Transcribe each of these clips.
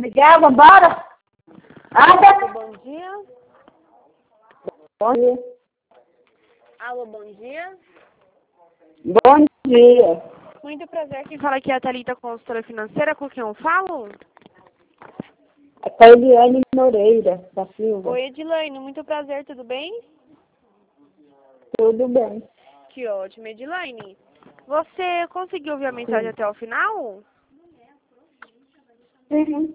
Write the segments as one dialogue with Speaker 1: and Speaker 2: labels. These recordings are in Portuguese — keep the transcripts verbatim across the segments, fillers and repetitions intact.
Speaker 1: Miguel, vambora? Anda!
Speaker 2: Bom dia.
Speaker 1: Bom dia.
Speaker 2: Alô, bom dia.
Speaker 1: Bom dia.
Speaker 2: Muito prazer, quem fala aqui é a Thalita, consultora financeira, com quem eu falo?
Speaker 1: É com a Eliane Moreira, da Silva.
Speaker 2: Oi, Edilane, muito prazer, tudo bem?
Speaker 1: Tudo bem.
Speaker 2: Que ótimo, Edilane. Você conseguiu ouvir a mensagem
Speaker 1: Sim.
Speaker 2: até o final?
Speaker 1: Sim.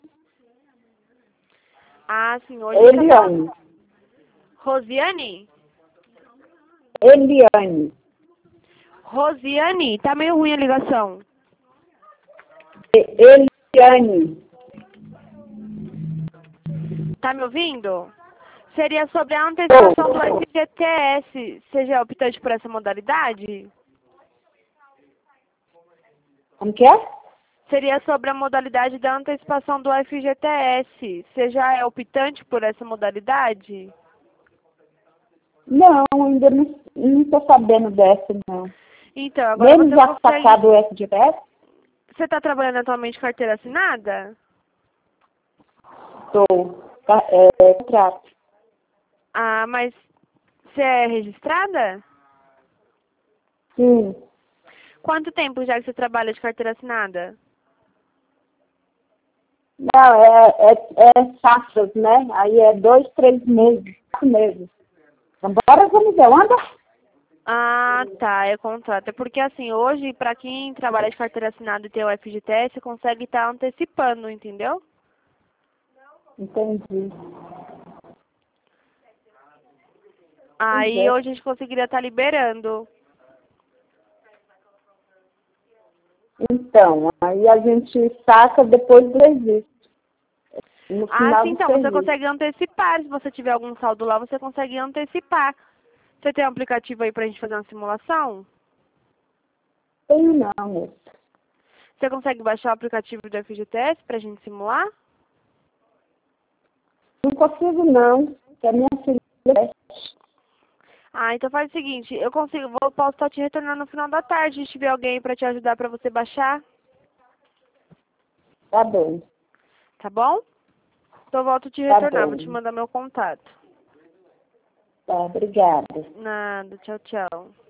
Speaker 2: Ah, sim, hoje...
Speaker 1: Eliane.
Speaker 2: Rosiane?
Speaker 1: Eliane.
Speaker 2: Rosiane, tá meio ruim a ligação.
Speaker 1: E- Eliane.
Speaker 2: Tá me ouvindo? Seria sobre a antecipação do F G T S. Você já é optante por essa modalidade?
Speaker 1: Como que é?
Speaker 2: Seria sobre a modalidade da antecipação do F G T S. Você já é optante por essa modalidade?
Speaker 1: Não, ainda não, não tô sabendo dessa, não.
Speaker 2: Então, agora
Speaker 1: Mesmo
Speaker 2: você
Speaker 1: já
Speaker 2: consegue...
Speaker 1: sacado o F G T S?
Speaker 2: Você está trabalhando atualmente com carteira assinada?
Speaker 1: Tô. Tá, é, contrato.
Speaker 2: Ah, mas você é registrada?
Speaker 1: Sim.
Speaker 2: Quanto tempo já que você trabalha de carteira assinada?
Speaker 1: Não, é, é, é safras, né? Aí é dois, três meses, quatro meses. Vambora, Zé Miguel, anda.
Speaker 2: Ah, tá, é contrato. É porque assim, hoje, para quem trabalha de carteira assinada e tem o F G T S, consegue estar antecipando, entendeu?
Speaker 1: Entendi.
Speaker 2: Aí
Speaker 1: Pois é.
Speaker 2: hoje a gente conseguiria estar liberando.
Speaker 1: Então, aí a gente saca depois do registro. No
Speaker 2: Ah,
Speaker 1: final
Speaker 2: sim,
Speaker 1: do
Speaker 2: então, você
Speaker 1: serviço.
Speaker 2: consegue antecipar. Se você tiver algum saldo lá, você consegue antecipar. Você tem um aplicativo aí pra gente fazer uma simulação?
Speaker 1: Tenho não, moço.
Speaker 2: Você consegue baixar o aplicativo do F G T S pra gente simular?
Speaker 1: Não consigo não, que a minha filha é.
Speaker 2: Ah, então faz o seguinte, eu consigo, vou, posso estar te retornando no final da tarde, se tiver alguém pra te ajudar pra você baixar,
Speaker 1: Tá bom,
Speaker 2: tá bom? Então eu volto a te
Speaker 1: tá
Speaker 2: retornar, vou te
Speaker 1: bom.
Speaker 2: mandar meu contato.
Speaker 1: Tá, obrigada.
Speaker 2: Nada, tchau, tchau.